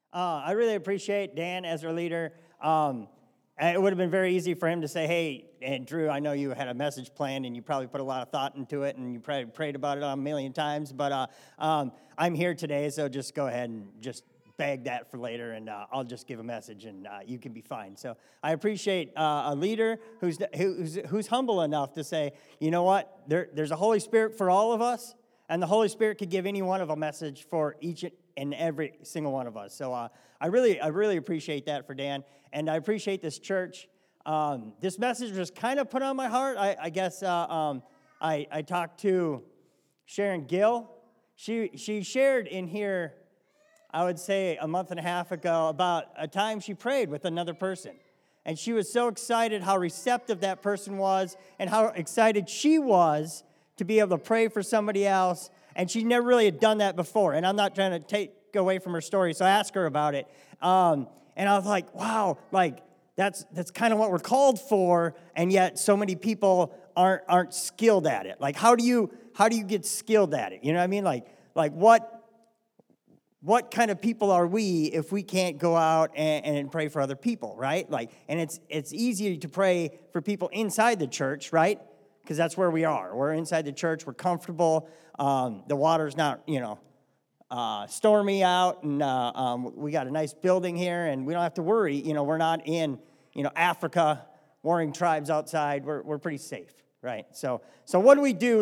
I really appreciate Dan as our leader. It would have been very easy for him to say, hey, and Drew, I know you had a message planned and you probably put a lot of thought into it and you probably prayed about it a million times, but I'm here today, so just go ahead and just bag that for later, and I'll just give a message, and you can be fine. So I appreciate a leader who's humble enough to say, you know what, there's a Holy Spirit for all of us, and the Holy Spirit could give any one of a message for each and every single one of us. So I really appreciate that for Dan, and I appreciate this church. This message was kind of put on my heart. I guess I talked to Sharon Gill. She shared in here, I would say a month and a half ago, about a time she prayed with another person. And she was so excited how receptive that person was and how excited she was to be able to pray for somebody else. And she never really had done that before. And I'm not trying to take away from her story, so I asked her about it. And I was like, wow, like that's kind of what we're called for, and yet so many people aren't skilled at it. Like, how do you get skilled at it? You know what I mean? Like what kind of people are we if we can't go out and pray for other people, right? Like, and it's easier to pray for people inside the church, right? Because that's where we are. We're inside the church. We're comfortable. The water's not, stormy out, and we got a nice building here, and we don't have to worry. We're not in, Africa, warring tribes outside. We're pretty safe, right? So what do we do?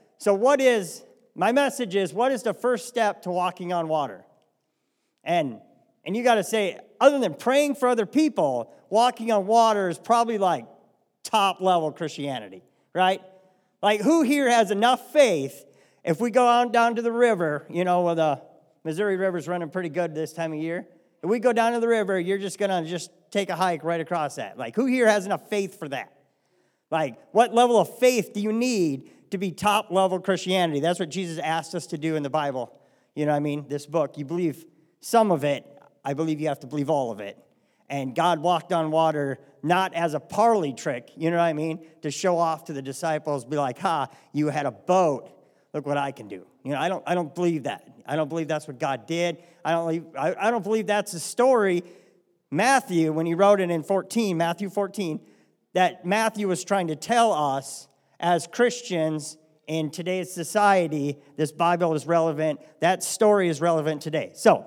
My message is, what is the first step to walking on water? And you got to say, other than praying for other people, walking on water is probably like top level Christianity, right? Like, who here has enough faith if we go on down to the river, well, the Missouri River's running pretty good this time of year. If we go down to the river, you're just going to just take a hike right across that. Like, who here has enough faith for that? Like, what level of faith do you need to be top level Christianity? That's what Jesus asked us to do in the Bible. You know what I mean? This book, you believe some of it, I believe you have to believe all of it. And God walked on water not as a parley trick, you know what I mean? To show off to the disciples, be like, you had a boat. Look what I can do. I don't believe that. I don't believe that's what God did. I don't believe that's the story. Matthew, when he wrote it in Matthew 14, that Matthew was trying to tell us as Christians in today's society, this Bible is relevant. That story is relevant today. So,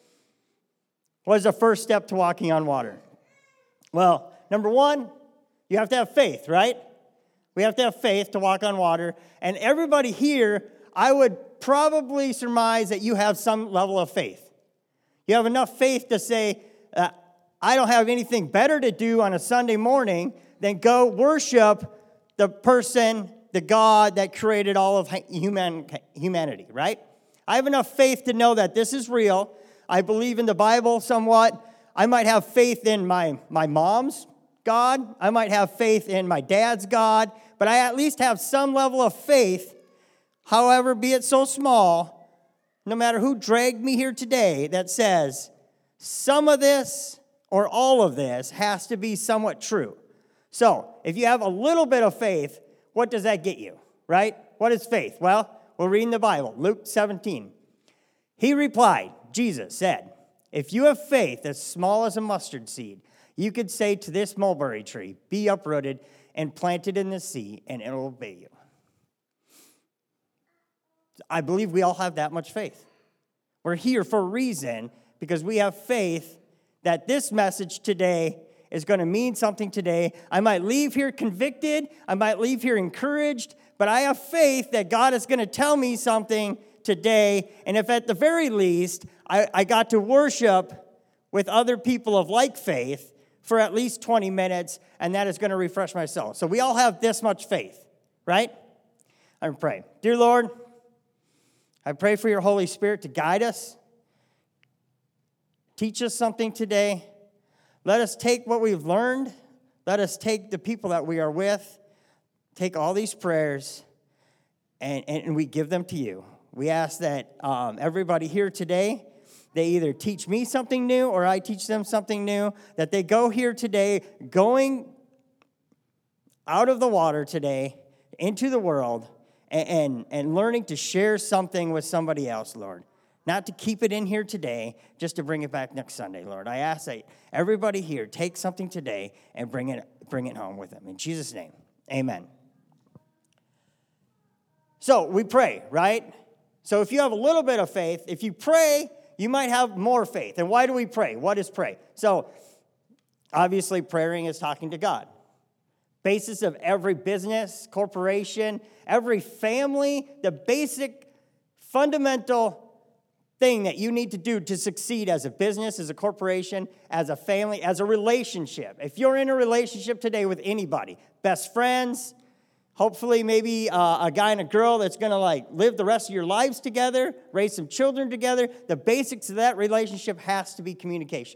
what is the first step to walking on water? Well, number one, you have to have faith, right? We have to have faith to walk on water. And everybody here, I would probably surmise that you have some level of faith. You have enough faith to say, I don't have anything better to do on a Sunday morning than go worship the person, the God that created all of humanity, right? I have enough faith to know that this is real. I believe in the Bible somewhat. I might have faith in my mom's God. I might have faith in my dad's God. But I at least have some level of faith, however, be it so small, no matter who dragged me here today, that says some of this or all of this has to be somewhat true. So, if you have a little bit of faith, what does that get you, right? What is faith? Well, we'll read in the Bible, Luke 17. He replied, Jesus said, if you have faith as small as a mustard seed, you could say to this mulberry tree, be uprooted and planted in the sea, and it will obey you. I believe we all have that much faith. We're here for a reason, because we have faith that this message today is going to mean something today. I might leave here convicted. I might leave here encouraged. But I have faith that God is going to tell me something today. And if at the very least, I got to worship with other people of like faith for at least 20 minutes, and that is going to refresh my soul. So we all have this much faith, right? I'm praying. Dear Lord, I pray for your Holy Spirit to guide us. Teach us something today. Let us take what we've learned. Let us take the people that we are with, take all these prayers, and we give them to you. We ask that everybody here today, they either teach me something new or I teach them something new, that they go here today, going out of the water today into the world and learning to share something with somebody else, Lord. not to keep it in here today, just to bring it back next Sunday, Lord. I ask that everybody here take something today and bring it home with them. In Jesus' name, amen. So we pray, right? So if you have a little bit of faith, if you pray, you might have more faith. And why do we pray? What is pray? So obviously praying is talking to God. Basis of every business, corporation, every family, the basic fundamental thing that you need to do to succeed as a business, as a corporation, as a family, as a relationship. If you're in a relationship today with anybody, best friends, hopefully maybe a guy and a girl that's going to like live the rest of your lives together, raise some children together, the basics of that relationship has to be communication.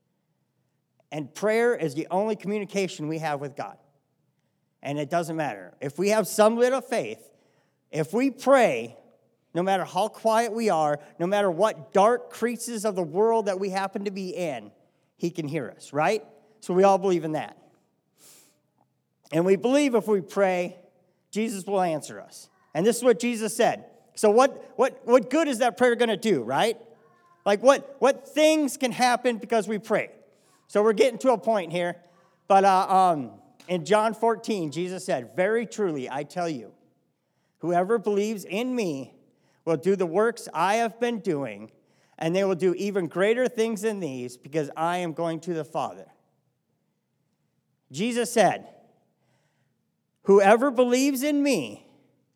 And prayer is the only communication we have with God. And it doesn't matter. If we have some bit of faith, if we pray, no matter how quiet we are, no matter what dark creases of the world that we happen to be in, he can hear us, right? So we all believe in that. And we believe if we pray, Jesus will answer us. And this is what Jesus said. So what good is that prayer going to do, right? Like what things can happen because we pray? So we're getting to a point here. But in John 14, Jesus said, "Very truly, I tell you, whoever believes in me will do the works I have been doing, and they will do even greater things than these, because I am going to the Father." Jesus said, whoever believes in me,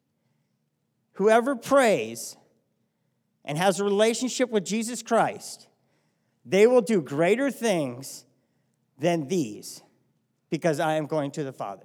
whoever prays and has a relationship with Jesus Christ, they will do greater things than these, because I am going to the Father.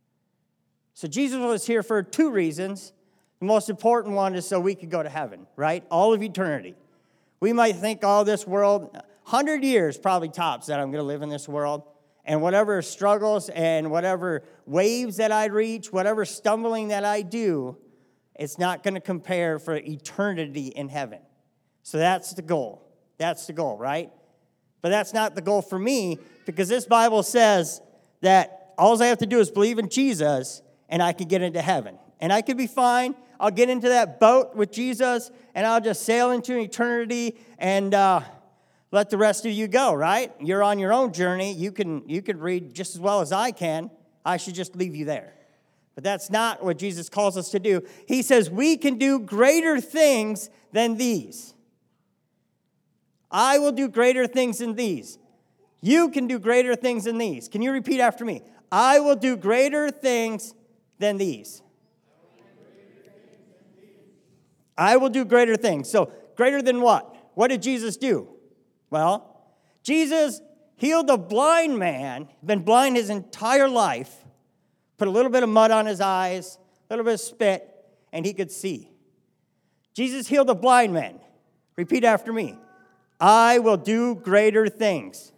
So Jesus was here for two reasons. The most important one is so we could go to heaven, right? All of eternity. We might think, oh, this world, 100 years probably tops that I'm going to live in this world. And whatever struggles and whatever waves that I reach, whatever stumbling that I do, it's not going to compare for eternity in heaven. So that's the goal. That's the goal, right? But that's not the goal for me, because this Bible says that all I have to do is believe in Jesus and I can get into heaven. And I could be fine. I'll get into that boat with Jesus, and I'll just sail into eternity and let the rest of you go, right? You're on your own journey. You can read just as well as I can. I should just leave you there. But that's not what Jesus calls us to do. He says we can do greater things than these. I will do greater things than these. You can do greater things than these. Can you repeat after me? I will do greater things than these. I will do greater things. So, greater than what? What did Jesus do? Well, Jesus healed a blind man, been blind his entire life, put a little bit of mud on his eyes, a little bit of spit, and he could see. Jesus healed a blind man. Repeat after me. I will do greater things.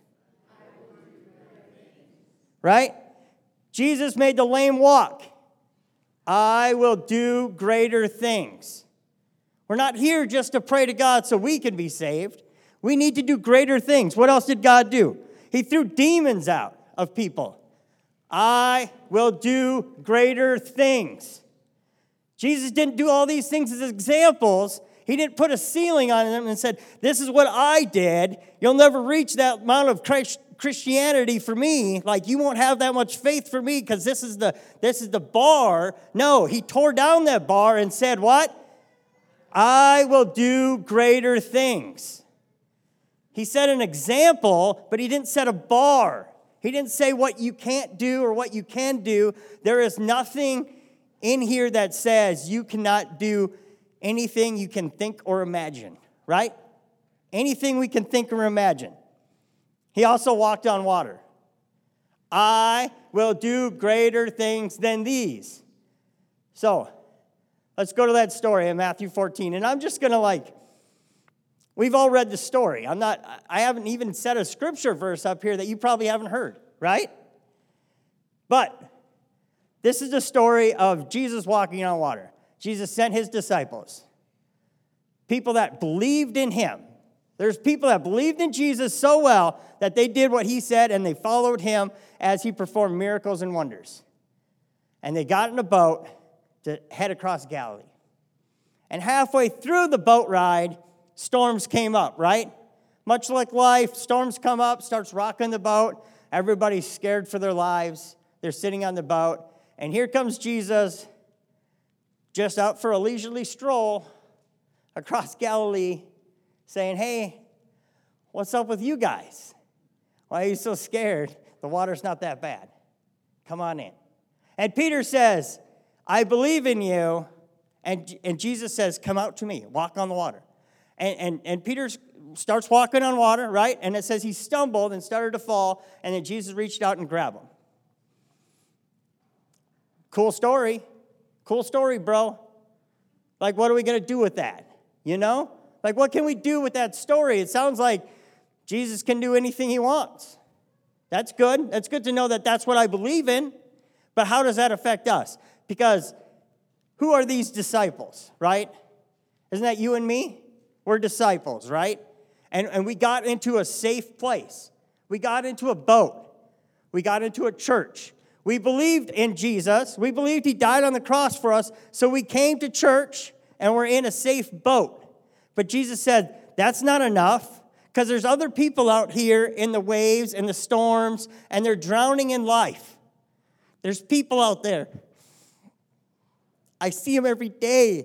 Right? Jesus made the lame walk. I will do greater things. We're not here just to pray to God so we can be saved. We need to do greater things. What else did God do? He threw demons out of people. I will do greater things. Jesus didn't do all these things as examples. He didn't put a ceiling on them and said, this is what I did. You'll never reach that amount of Christianity for me. Like, you won't have that much faith for me because this is the bar. No, he tore down that bar and said what? I will do greater things. He set an example, but he didn't set a bar. He didn't say what you can't do or what you can do. There is nothing in here that says you cannot do anything you can think or imagine, right? Anything we can think or imagine. He also walked on water. I will do greater things than these. So, let's go to that story in Matthew 14. And I'm just going to we've all read the story. I haven't even said a scripture verse up here that you probably haven't heard, right? But this is the story of Jesus walking on water. Jesus sent his disciples, people that believed in him. There's people that believed in Jesus so well that they did what he said and they followed him as he performed miracles and wonders. And they got in a boat to head across Galilee. And halfway through the boat ride, storms came up, right? Much like life, storms come up, starts rocking the boat. Everybody's scared for their lives. They're sitting on the boat. And here comes Jesus, just out for a leisurely stroll across Galilee, saying, hey, what's up with you guys? Why are you so scared? The water's not that bad. Come on in. And Peter says, I believe in you. And Jesus says, come out to me, walk on the water. And Peter starts walking on water, right? And it says he stumbled and started to fall, and then Jesus reached out and grabbed him. Cool story. Cool story, bro. Like, what are we going to do with that? You know? Like, what can we do with that story? It sounds like Jesus can do anything he wants. That's good. That's good to know that that's what I believe in. But how does that affect us? Because who are these disciples, right? Isn't that you and me? We're disciples, right? And we got into a safe place. We got into a boat. We got into a church. We believed in Jesus. We believed he died on the cross for us. So we came to church and we're in a safe boat. But Jesus said, that's not enough, because there's other people out here in the waves and the storms, and they're drowning in life. There's people out there. I see them every day.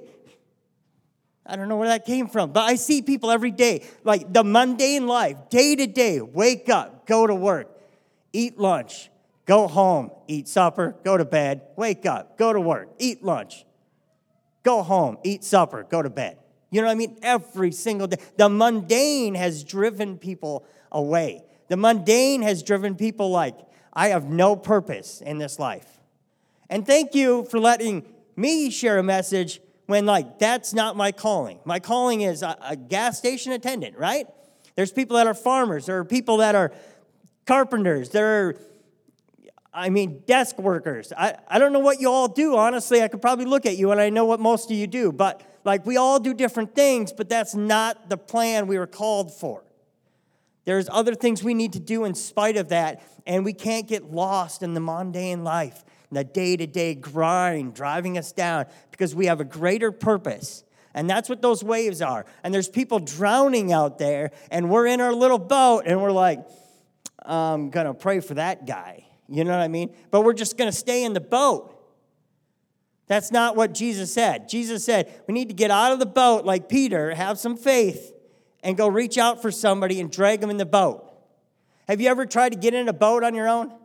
I don't know where that came from, but I see people every day, like the mundane life, day to day. Wake up, go to work, eat lunch, go home, eat supper, go to bed, wake up, go to work, eat lunch, go home, eat supper, go to bed. You know what I mean? Every single day. The mundane has driven people away. The mundane has driven people like, I have no purpose in this life. And thank you for letting me share a message when, like, that's not my calling. My calling is a gas station attendant, right? There's people that are farmers. There are people that are carpenters. There are, desk workers. I don't know what you all do, honestly. I could probably look at you and I know what most of you do. But, like, we all do different things, but that's not the plan we were called for. There's other things we need to do in spite of that, and we can't get lost in the mundane life, the day-to-day grind driving us down, because we have a greater purpose. And that's what those waves are. And there's people drowning out there, and we're in our little boat, and we're like, I'm going to pray for that guy. You know what I mean? But we're just going to stay in the boat. That's not what Jesus said. Jesus said, we need to get out of the boat like Peter, have some faith, and go reach out for somebody and drag them in the boat. Have you ever tried to get in a boat on your own?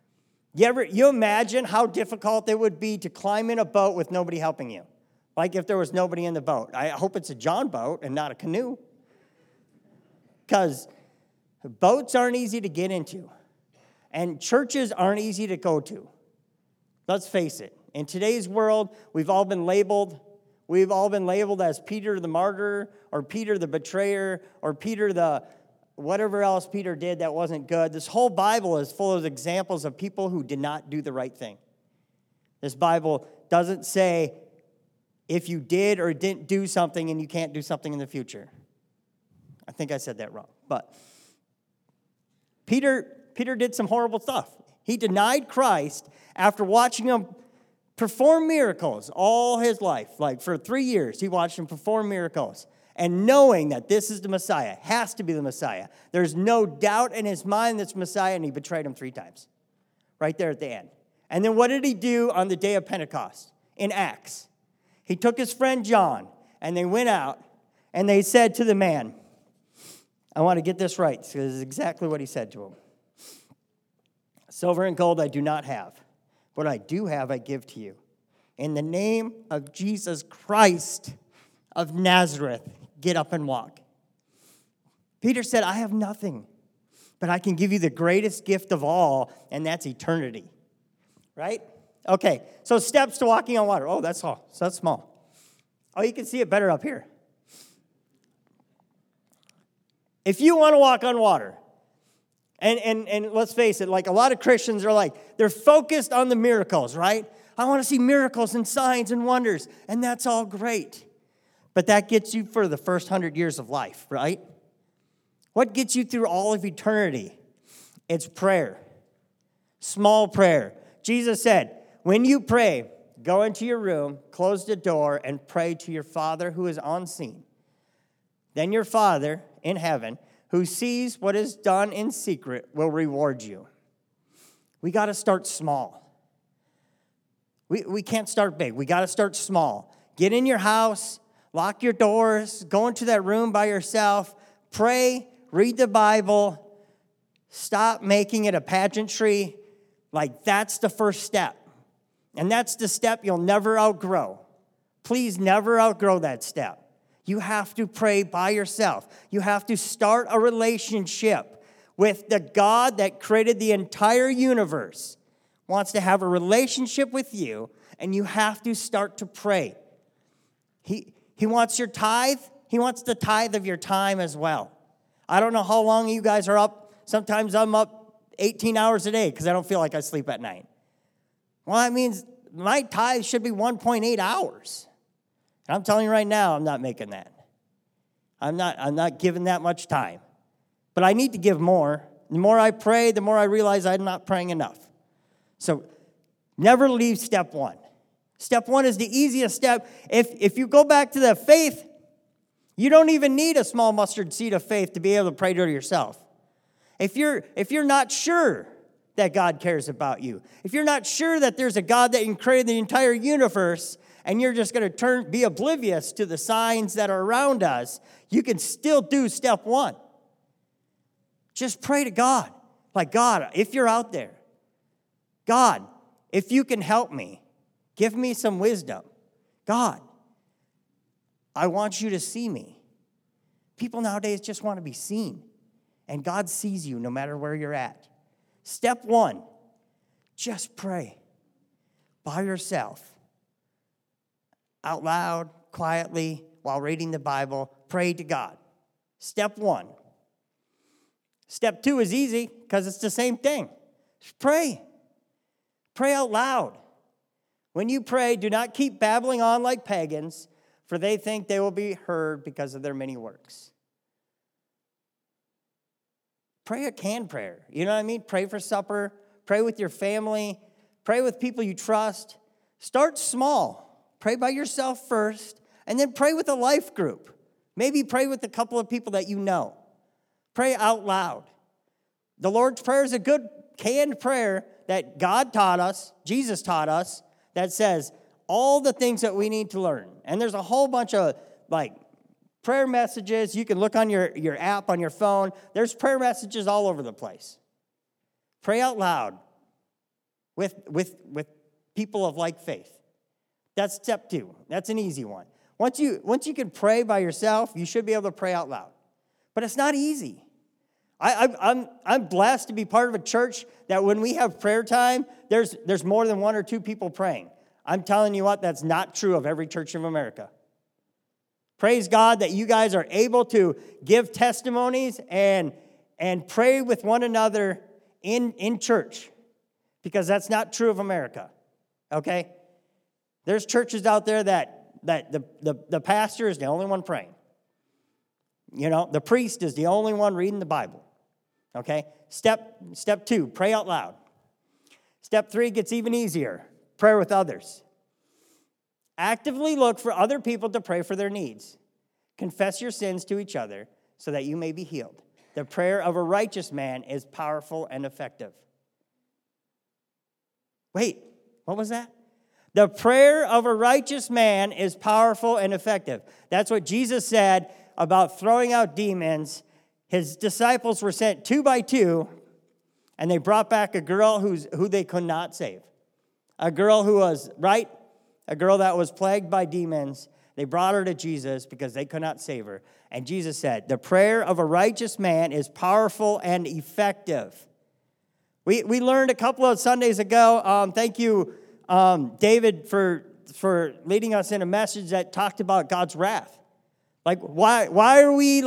You imagine how difficult it would be to climb in a boat with nobody helping you? Like if there was nobody in the boat. I hope it's a John boat and not a canoe. Because boats aren't easy to get into. And churches aren't easy to go to. Let's face it. In today's world, we've all been labeled as Peter the martyr, or Peter the betrayer, or Peter the whatever else Peter did that wasn't good. This whole Bible is full of examples of people who did not do the right thing. This Bible doesn't say if you did or didn't do something and you can't do something in the future. I think I said that wrong. But Peter did some horrible stuff. He denied Christ after watching him perform miracles all his life. Like for 3 years, he watched him perform miracles. And knowing that this is the Messiah, has to be the Messiah. There's no doubt in his mind that's Messiah, and he betrayed him 3 times. Right there at the end. And then what did he do on the day of Pentecost? In Acts. He took his friend John, and they went out, and they said to the man, I want to get this right, because this is exactly what he said to him. Silver and gold I do not have. What I do have I give to you. In the name of Jesus Christ of Nazareth, get up and walk. Peter said, I have nothing, but I can give you the greatest gift of all, and that's eternity. Right? Okay, so steps to walking on water. Oh, that's all. So that's small. Oh, you can see it better up here. If you want to walk on water, and let's face it, like a lot of Christians are like, they're focused on the miracles, right? I want to see miracles and signs and wonders, and that's all great. But that gets you for the first 100 years of life, right? What gets you through all of eternity? It's prayer. Small prayer. Jesus said, when you pray, go into your room, close the door, and pray to your Father who is unseen. then your Father in heaven, who sees what is done in secret, will reward you. We got to start small. We can't start big. We got to start small. Get in your house, lock your doors, go into that room by yourself, pray, read the Bible, stop making it a pageantry. Like, that's the first step. And that's the step you'll never outgrow. Please never outgrow that step. You have to pray by yourself. You have to start a relationship with the God that created the entire universe. Wants to have a relationship with you, and you have to start to pray. He wants your tithe. He wants the tithe of your time as well. I don't know how long you guys are up. Sometimes I'm up 18 hours a day because I don't feel like I sleep at night. Well, that means my tithe should be 1.8 hours. And I'm telling you right now, I'm not making that. I'm not giving that much time. But I need to give more. The more I pray, the more I realize I'm not praying enough. So never leave step one. Step one is the easiest step. If you go back to the faith, you don't even need a small mustard seed of faith to be able to pray to yourself. If you're not sure that God cares about you, if you're not sure that there's a God that created the entire universe, and you're just going to be oblivious to the signs that are around us, you can still do step one. Just pray to God. Like, God, if you're out there, God, if you can help me, give me some wisdom. God, I want you to see me. People nowadays just want to be seen. And God sees you no matter where you're at. Step one, just pray by yourself. Out loud, quietly, while reading the Bible, pray to God. Step one. Step two is easy because it's the same thing. Just pray. Pray out loud. When you pray, do not keep babbling on like pagans, for they think they will be heard because of their many works. Pray a canned prayer. You know what I mean? Pray for supper. Pray with your family. Pray with people you trust. Start small. Pray by yourself first, and then pray with a life group. Maybe pray with a couple of people that you know. Pray out loud. The Lord's Prayer is a good canned prayer that God taught us, Jesus taught us, that says all the things that we need to learn. And there's a whole bunch of, prayer messages. You can look on your app on your phone. There's prayer messages all over the place. Pray out loud with people of like faith. That's step two. That's an easy one. Once you can pray by yourself, you should be able to pray out loud. But it's not easy. I'm blessed to be part of a church that when we have prayer time, there's more than one or two people praying. I'm telling you what, that's not true of every church of America. Praise God that you guys are able to give testimonies and pray with one another in church, because that's not true of America. Okay? There's churches out there that the pastor is the only one praying. You know, the priest is the only one reading the Bible. Okay? Step two, pray out loud. Step three gets even easier. Prayer with others. Actively look for other people to pray for their needs. Confess your sins to each other so that you may be healed. The prayer of a righteous man is powerful and effective. Wait, what was that? The prayer of a righteous man is powerful and effective. That's what Jesus said about throwing out demons. His disciples were sent 2 by 2, and they brought back a girl who they could not save. A girl who was, right? A girl that was plagued by demons. They brought her to Jesus because they could not save her. And Jesus said, the prayer of a righteous man is powerful and effective. We learned a couple of Sundays ago, thank you, David, for leading us in a message that talked about God's wrath. Like, why are we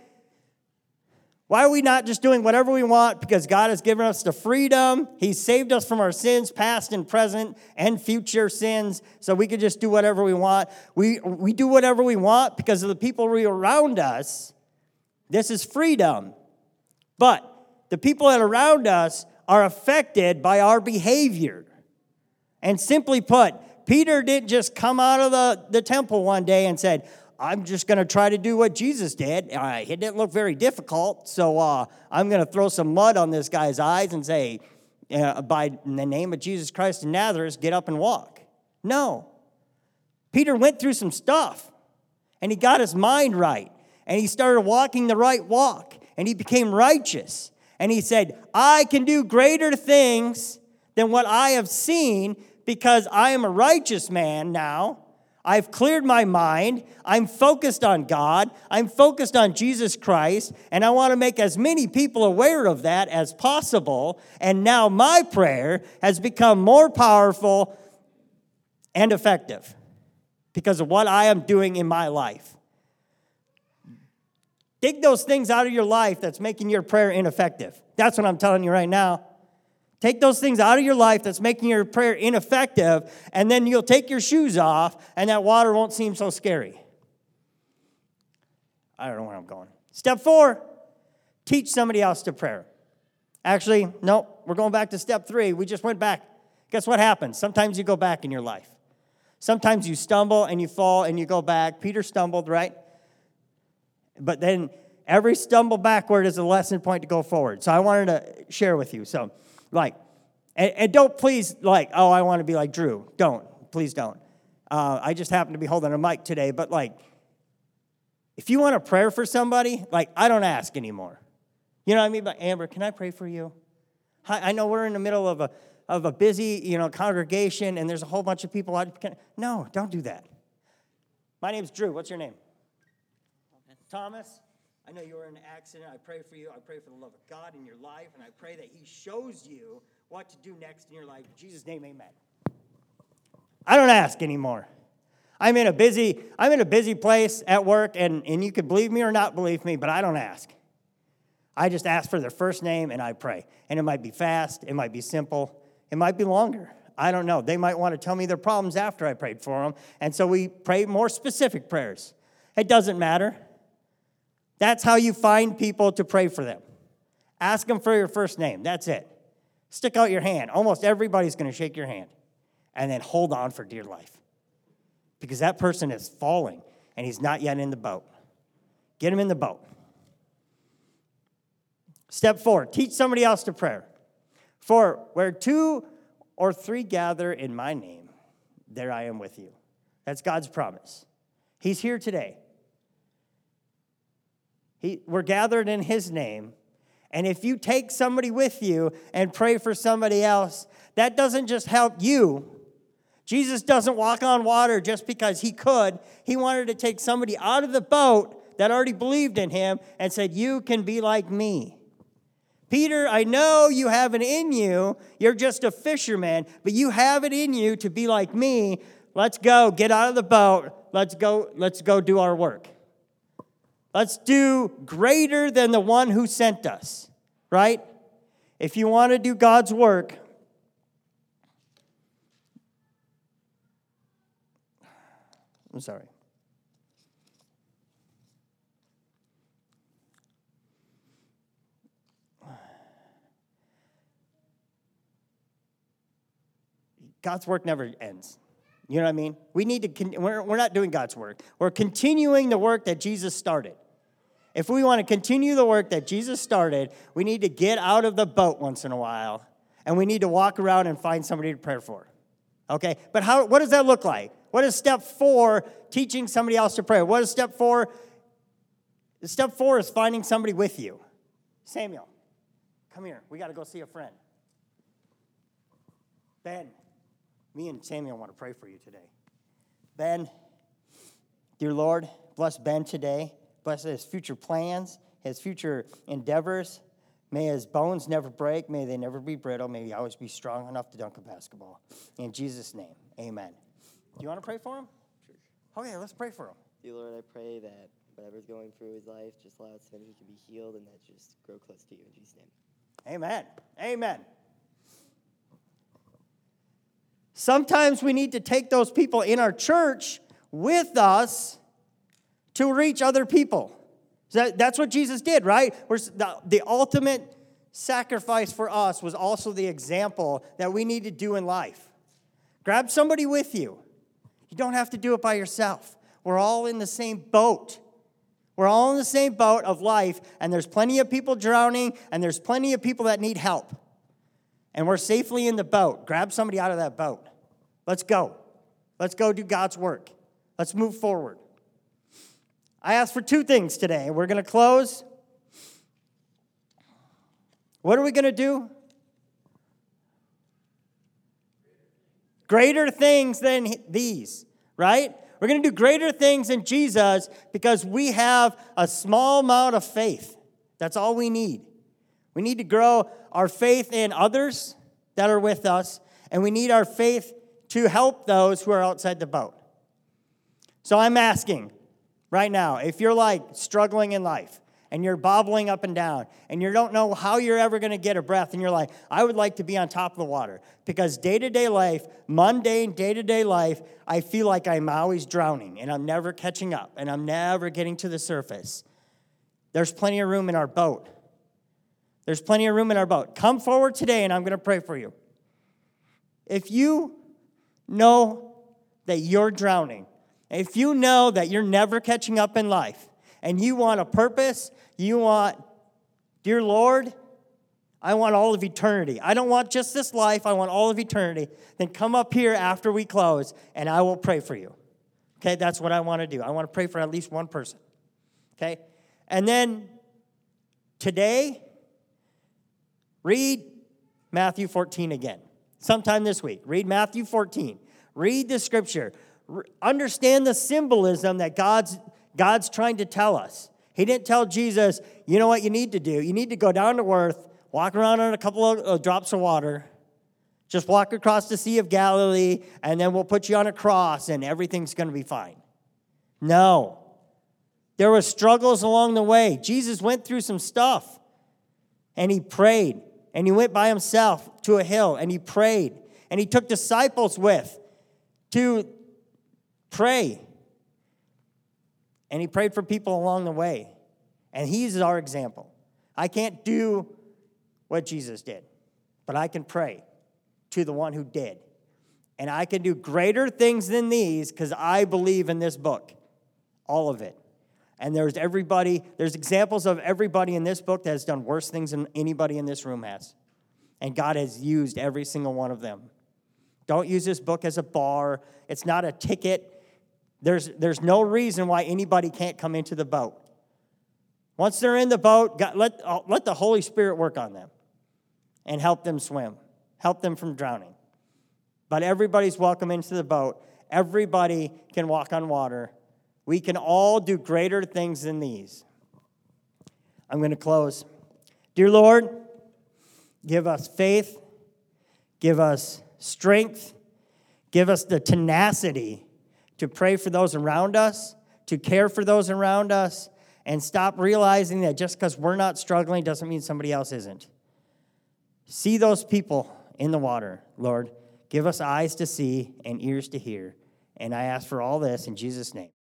not just doing whatever we want? Because God has given us the freedom. He saved us from our sins, past and present and future sins, so we could just do whatever we want. We do whatever we want because of the people around us. This is freedom. But the people that are around us are affected by our behavior. And simply put, Peter didn't just come out of the temple one day and said, I'm just going to try to do what Jesus did. It didn't look very difficult, so I'm going to throw some mud on this guy's eyes and say, by in the name of Jesus Christ of Nazareth, get up and walk. No. Peter went through some stuff, and he got his mind right, and he started walking the right walk, and he became righteous. And he said, I can do greater things than what I have seen because I am a righteous man now. I've cleared my mind. I'm focused on God. I'm focused on Jesus Christ. And I want to make as many people aware of that as possible. And now my prayer has become more powerful and effective because of what I am doing in my life. Dig those things out of your life that's making your prayer ineffective. That's what I'm telling you right now. Take those things out of your life that's making your prayer ineffective, and then you'll take your shoes off, and that water won't seem so scary. I don't know where I'm going. Step 4, teach somebody else to pray. Actually, no, we're going back to step 3. We just went back. Guess what happens? Sometimes you go back in your life. Sometimes you stumble and you fall and you go back. Peter stumbled, right? But then every stumble backward is a lesson point to go forward. So I wanted to share with you. So, and don't please, I want to be like Drew. Don't. Please don't. I just happen to be holding a mic today. But, if you want a prayer for somebody, I don't ask anymore. You know what I mean? But, Amber, can I pray for you? I know we're in the middle of a busy, congregation, and there's a whole bunch of people. No, don't do that. My name's Drew. What's your name? Thomas. I know you were in an accident. I pray for you. I pray for the love of God in your life, and I pray that he shows you what to do next in your life. In Jesus' name, amen. I don't ask anymore. I'm in a busy place at work, and you can believe me or not believe me, but I don't ask. I just ask for their first name, and I pray. And it might be fast. It might be simple. It might be longer. I don't know. They might want to tell me their problems after I prayed for them, and so we pray more specific prayers. It doesn't matter. That's how you find people to pray for them. Ask them for your first name. That's it. Stick out your hand. Almost everybody's going to shake your hand. And then hold on for dear life. Because that person is falling, and he's not yet in the boat. Get him in the boat. Step 4, teach somebody else to pray. For where 2 or 3 gather in my name, there I am with you. That's God's promise. He's here today. We're gathered in his name, and if you take somebody with you and pray for somebody else, that doesn't just help you. Jesus doesn't walk on water just because he could. He wanted to take somebody out of the boat that already believed in him and said, you can be like me. Peter, I know you have it in you. You're just a fisherman, but you have it in you to be like me. Let's go. Get out of the boat. Let's go do our work. Let's do greater than the one who sent us, right? If you want to do God's work, I'm sorry. God's work never ends. You know what I mean? We need to. We're not doing God's work. We're continuing the work that Jesus started. If we want to continue the work that Jesus started, we need to get out of the boat once in a while, and we need to walk around and find somebody to pray for. Okay? But what does that look like? What is step 4, teaching somebody else to pray? What is step 4? Step 4 is finding somebody with you. Samuel, come here. We got to go see a friend. Ben, me and Samuel want to pray for you today. Ben, dear Lord, bless Ben today. Bless his future plans, his future endeavors. May his bones never break. May they never be brittle. May he always be strong enough to dunk a basketball. In Jesus' name, amen. Do you want to pray for him? Sure. Okay, let's pray for him. Dear Lord, I pray that whatever's going through his life, just allow it so that he can be healed and that just grow close to you in Jesus' name. Amen. Amen. Sometimes we need to take those people in our church with us to reach other people. That's what Jesus did, right? The ultimate sacrifice for us was also the example that we need to do in life. Grab somebody with you. You don't have to do it by yourself. We're all in the same boat. We're all in the same boat of life, and there's plenty of people drowning, and there's plenty of people that need help. And we're safely in the boat. Grab somebody out of that boat. Let's go. Let's go do God's work. Let's move forward. I asked for 2 things today. We're going to close. What are we going to do? Greater things than these, right? We're going to do greater things than Jesus because we have a small amount of faith. That's all we need. We need to grow our faith in others that are with us, and we need our faith to help those who are outside the boat. So I'm asking right now, if you're like struggling in life, and you're bobbling up and down, and you don't know how you're ever going to get a breath, and you're like, I would like to be on top of the water. Because day-to-day life, mundane day-to-day life, I feel like I'm always drowning, and I'm never catching up, and I'm never getting to the surface. There's plenty of room in our boat. There's plenty of room in our boat. Come forward today, and I'm going to pray for you. If you know that you're drowning, if you know that you're never catching up in life, and you want a purpose, you want, dear Lord, I want all of eternity. I don't want just this life, I want all of eternity. Then come up here after we close, and I will pray for you. Okay, that's what I want to do. I want to pray for at least one person. Okay? And then today, read Matthew 14 again. Sometime this week. Read Matthew 14. Read the scripture. Understand the symbolism that God's trying to tell us. He didn't tell Jesus, you know what you need to do? You need to go down to earth, walk around on a couple of drops of water, just walk across the Sea of Galilee, and then we'll put you on a cross, and everything's going to be fine. No. There were struggles along the way. Jesus went through some stuff, and he prayed, and he went by himself to a hill, and he prayed, and he took disciples with to pray. And he prayed for people along the way. And he's our example. I can't do what Jesus did, but I can pray to the one who did. And I can do greater things than these because I believe in this book, all of it. And there's examples of everybody in this book that has done worse things than anybody in this room has. And God has used every single one of them. Don't use this book as a bar. It's not a ticket. There's no reason why anybody can't come into the boat. Once they're in the boat, let the Holy Spirit work on them and help them swim, help them from drowning. But everybody's welcome into the boat. Everybody can walk on water. We can all do greater things than these. I'm going to close. Dear Lord, give us faith, give us strength, give us the tenacity to pray for those around us, to care for those around us, and stop realizing that just because we're not struggling doesn't mean somebody else isn't. See those people in the water, Lord. Give us eyes to see and ears to hear. And I ask for all this in Jesus' name.